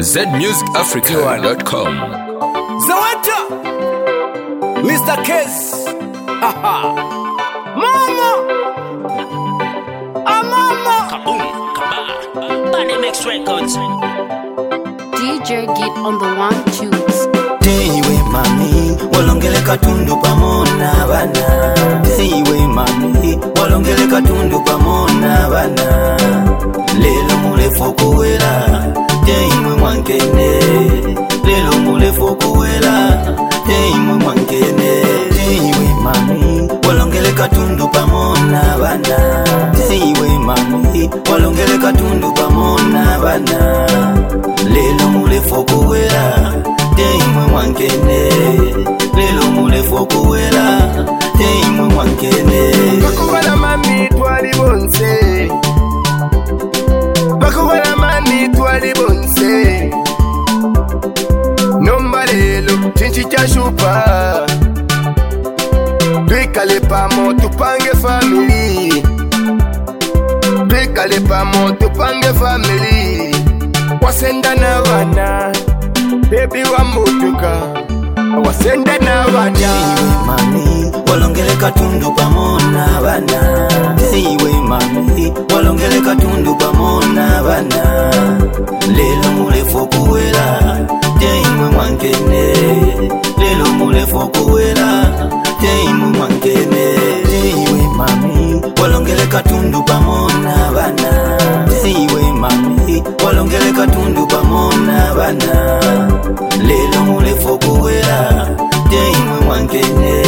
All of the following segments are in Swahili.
zmusicafrica.com. Zawata Mr. Kez. Haha. Mama. Mama. Kaboom, kaba, Bunny Mix Records. DJ Git on the 1-2s. Teiwe mami, walongele katundu pamona bana. Teiwe mami, walongele katundu pamona bana. Lelo mulefu kuwela, teiwe mwankene. Lelo mulefu kuwela, teiwe mwankene. Teiwe mami, walongele katundu pamona bana. Teiwe mami, walongele katundu pamona bana. Lelo mulefu kuwela, teiwe mwankene. Lelo mulefu kuwela, teiwe mwankene. Bakubala mami twali bonse. Bakubala mami twali bonse. Nomba lelo chinchi cha shupa. Twikale pamo tupange family. Twikale pamo tupange family. Wasenda na bana, baby wa mutuka. Wasenda na bana. Teiwe mami, walongele katundu pamona bana. Teiwe mami, walongele katundu pamona bana. Lelo mulefu kuwela, teiwe mwankene. Lelo mulefu kuwela, teiwe mwankene. Teiwe mami, walongele katundu pamona bana. Teiwe mami, walongele katundu pamona bana. Lelo mulefu kuwela, teiwe mwankene.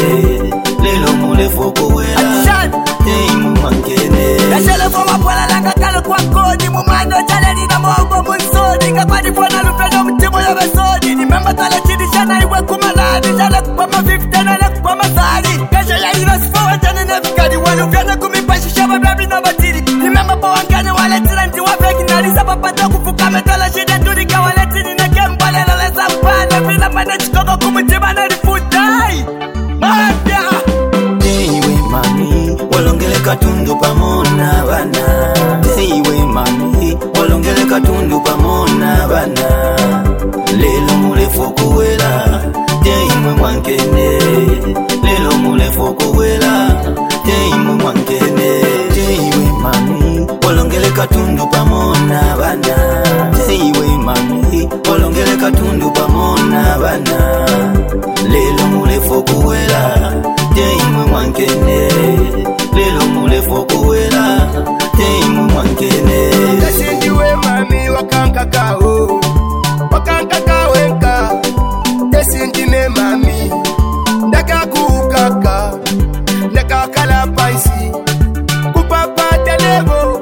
Lelo mulefu kuwela, teiwe mwankene. Yashele for wapola langa kalo kwa kodi. Mumando chale ni na mongo mwisodi. Kapadi pona lupendo mtimo ya besodi. Ni memba tala chidi shana iwe kumaladi. Shale kupama 50 na le kupama sari. Kesha ya iras forward jane nefikadi. Wanu vyana kumipashi shaba babi na batiri. Ni memba po wangane wale tiranti wafeki. Narisa papato kufuka metola shide turika wale tini na kembale lale zampane. Vila mane chikoko kumutima na rifutai. Mafia. Teiwe mami, walongele katundu pamona bana. Teiwe mami, walongele katundu pamona bana. Lelo mulefu kuwela, teiwe mwankene. Lelo mulefu kuwela, teiwe mwankene. Teiwe mami, walongele katundu pamona bana. Teiwe mami, walongele katundu pamona bana. Lelo mulefu kuwela, teiwe mwankene. Lelo mulefu kuwela, teiwe mwankene. Tesindiwe mami wakanka kao. Wakanka kawenka. Tesindime mami. Ndaka kukaka. Ndaka kala paisi. Kupapa telebo.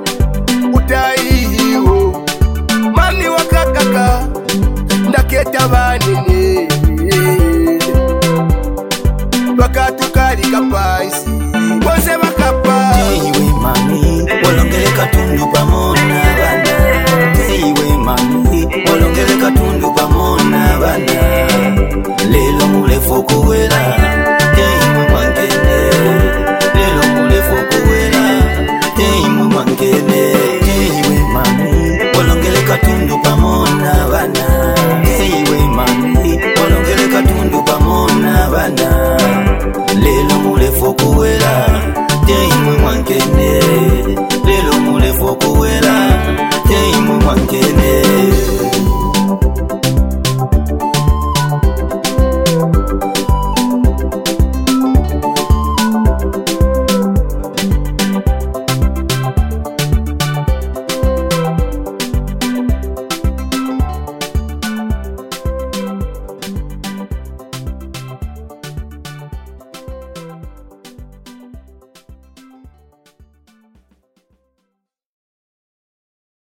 Utaihiwo. Mami wakakaka. Ndaketa banini. Wakatukali paisi. Wose wakapa. Teiwe mami, walongele katundu pamona bana. Teiwe mami, walongele katundu pamona